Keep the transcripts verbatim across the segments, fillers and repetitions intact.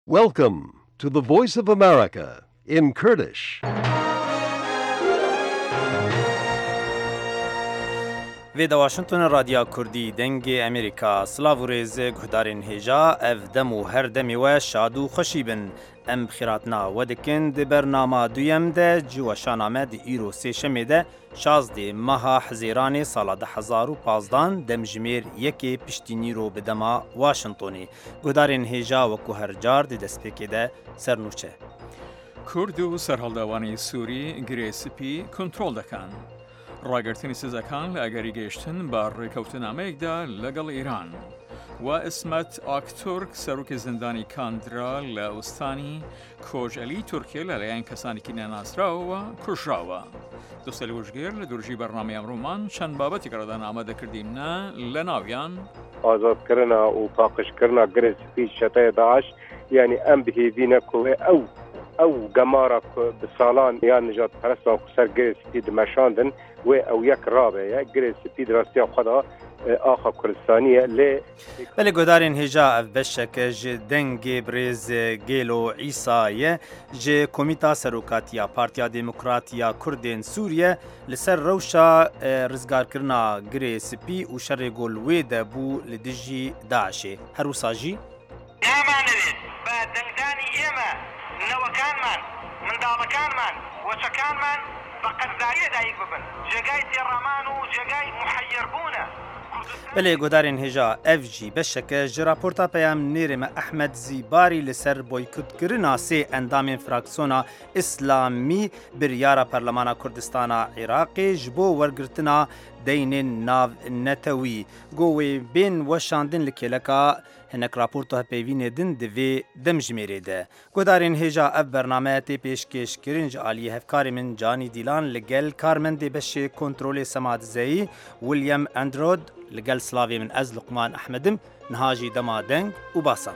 Welcome to the Voice of America in Kurdish. وی دا واشنطن رادیو کردی دنگ امریکا سلاو و ریز گهدارین هجا اف دم و هر دمی و شاد و خوشی بن ام بخیراتنا و دکن دی برنامه دویم ده جوشانامه دی ایرو سی شمی ده شازده ماها حزیران سالا ده هزار و پازدان دم جمیر یکی پشتینی رو بدما واشنطنی گهدارین هجا و که هر جار دی دسپیکی ده سرنوچه کورد و سەرهەڵداوانی سووری گرێسپی کۆنتڕۆڵ دەکەن. ڕاگررتنی سزەکان لە ئەگەری گەیشتن بە ڕێکەوتنامەیەکدا لەگەڵ ئیران. و ئسمەت ئاکتۆرک سەرۆکی زیندانی کاندرا لە ئوستانی کۆژەلی تورکیە لەلایەن کەسانێکی نەناسراوەوە کوژراوە. دۆستەلی وشگێر لە دوورژی بەرنامەی ئەمڕۆمان چەند بابەتی گەڕەدان ئامادەکردیمە لە ناویان ئازادکردنا و پاقشکردنا گرێسپی شەتەیە داعش یعنی ئەم بهێوینە کوێ ئەو ئەو گەمارە بساڵان یان نژاد پەرستان سەر گرێسپی دمەشاندن وێ ئەو یەک ڕابەیە گرێسپی دراستیا خۆدا ئاخا کوردستانیە لێ بله گودارین هجا اف بشک ج دنگ بریز گیلو عیسایه ج کمیتا سروکاتیا پارتیا دموکراتیا کردین سوریه لسر روشا رزگار کرنا گری سپی و شر گل وید بو لدجی داعشه هر وساجی يا ما نريد بعد دنگداني إيما نوكان من من دابكان من وشكان من فقد زايد دايق ببن جاي تيرامان وجاي محير بونا بله گودارین هجا اف جی بشکه ج راپورتا پیام نیرم احمد زیباری لسر بویکوت کرنا سه اندام فراکسیونا اسلامی بریارا پارلمانا کردستان عراقی جبو ورگرتنا دین ناو نتوی گوی بین وشاندن لکلکا هنک راپورتا پیوین دن دوی دم جمیره ده گودارین هجا اف برنامه تی پیشکش کرنج آلی هفکاری من جانی دیلان لگل کارمند بشه کنترول سماد زی ویلیام اندرود لقل سلافي من أز لقمان أحمدم نهاجي دما دنگ و باسم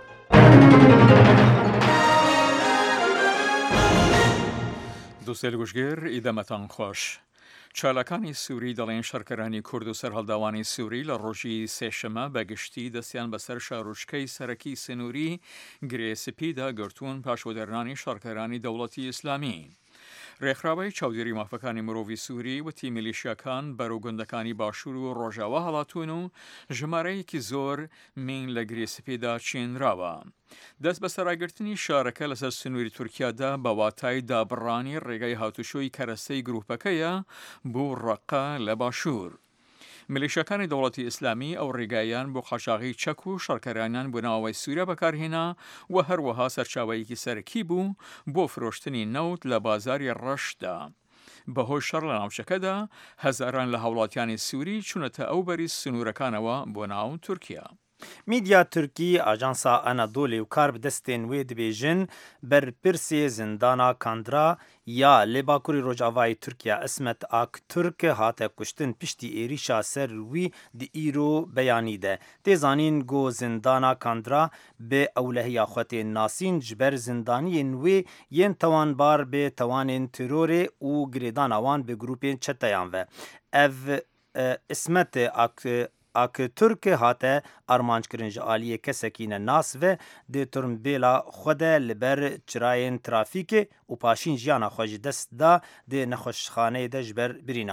دوستێ گوشگێر ئیدەمەتان خۆش. چالەکانی سووری دەڵێن شەڕکەرانی کورد و سەرهەڵداوانی سووری لە ڕۆژی سێشەمە بەگشتی دەستیان بەسەر شارۆچکەی سەرەکی سنووری گرێسپیدا گرتوون پاشوەدەرانی شەڕکەرانی دەوڵەتی ئیسلامی. ڕێکخراوەی چاودێری مافەکانی مرۆڤی سووری وتی میلیشیاکان بەرەو گوندەکانی باشوور و ڕۆژاوا هەڵاتون و ژمارەیەکی زۆر مین لە گرێسپێدا چێنراوە. دەست بە سەرایگرتنی شارەکە لەسەر سنووری تورکیادا بە واتای دابڕانی ڕێگای هاتوشۆی کەرەستەی گروپەکەیە بۆ ڕەقە لە باشوور. میلیشیاکانی دەوڵەتی ئیسلامی ئەو ڕێگایان بۆ قاچاغی چەک و شەڕکەرانیان بۆ ناوەوەی سووریا بەکارهێنا و هەروەها سەرچاوەیەکی سەرەکی بوو بۆ فرۆشتنی نەوت لە بازاری ڕەشدا. بەهۆی شەڕ لە ناوچەکەدا هەزاران لە هاوڵاتیانی سووری چوونەتە ئەو بەری سنوورەکانەوە بۆ ناو تورکیا. میدیا ترکی آژانسا ئەنادۆلی و کار بدەستێن وێ دەبێژن بەرپرسێ زیندانا کاندرا یا لێ باکووری ڕۆژاوای تورکیا ئەسمەت ئاکتورک هاتە کوشتن پشتی ئێریشا سەر وی دی ئیرۆ بەیانی دە تێزانین گۆ زیندانا کاندرا بێ ئەولەهیا خوەتێن ناسین ji ber زیندانiyên wê yên tewanbar bê tewanên terorê û girêdana wan bi grûpên çeteyan ve ev ئسمەتê ئاکتورک هاتە ئارمانجkirin ji aliyê kesekî ne nas ve dê turnbêla xwe de li ber çirayên trafîkê û paşîn jiyana xwe ji dest da dê nexweşxaneyê de ji ber birîna.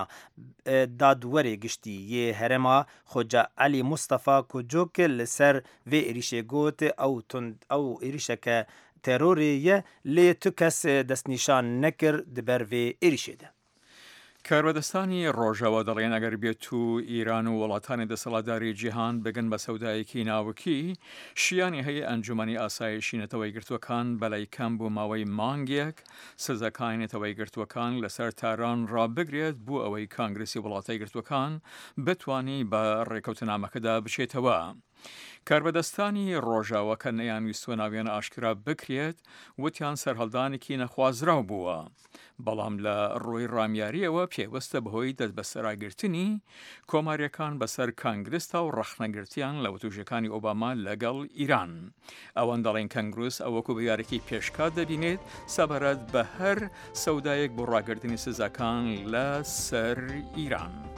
Dadwerê giştî yê herêma Xoca Elî Mustafa Kocok li ser vê êrişê got ew êrişeke terorê ye lê tu kes destnîşan nekir di ber vê êrişê de. کاربەدەستانی ڕۆژەوە دەڵێن ئەگەر بێت و ئیران و وڵاتانی دەسەڵاتداری جیهان بگەن بە سەودایەکی ناوکی شیانی هەیە ئەنجومەنی ئاسایشی نەتەوەی گرتوەکان بەلای کەم بۆ ماوەی مانگێک سزەکانی نەتەوەی گرتوەکان لەسەر تاران ڕابگرێت بۆ ئەوەی کانگرسی وڵاتای گرتوەکان بتوانی بە ڕێکەوتنامەکەدا بچێتەوە. کاربەدەستانی ڕۆژاوە کە نەیانویستوە ناویان ئاشکرا بکرێت وتیان سەرهەڵدانێکی نەخوازراو بووە. بەڵام لە ڕووی ڕامیاریەوە پێوەستە بەهۆی دەست بەسەراگرتنی کۆماریەکان بەسەر کانگرستا و ڕەخنەگرتیان لە وتوژەکانی ئۆباما لەگەڵ ئیران. ئەوەن دەڵێن کەنگروس ئەوەکو بەیارێکی پێشکات دەبینێت سەبارەت بە هەر سەودایەک بۆ ڕاگرتنی سزاکان لە سەر ئیران.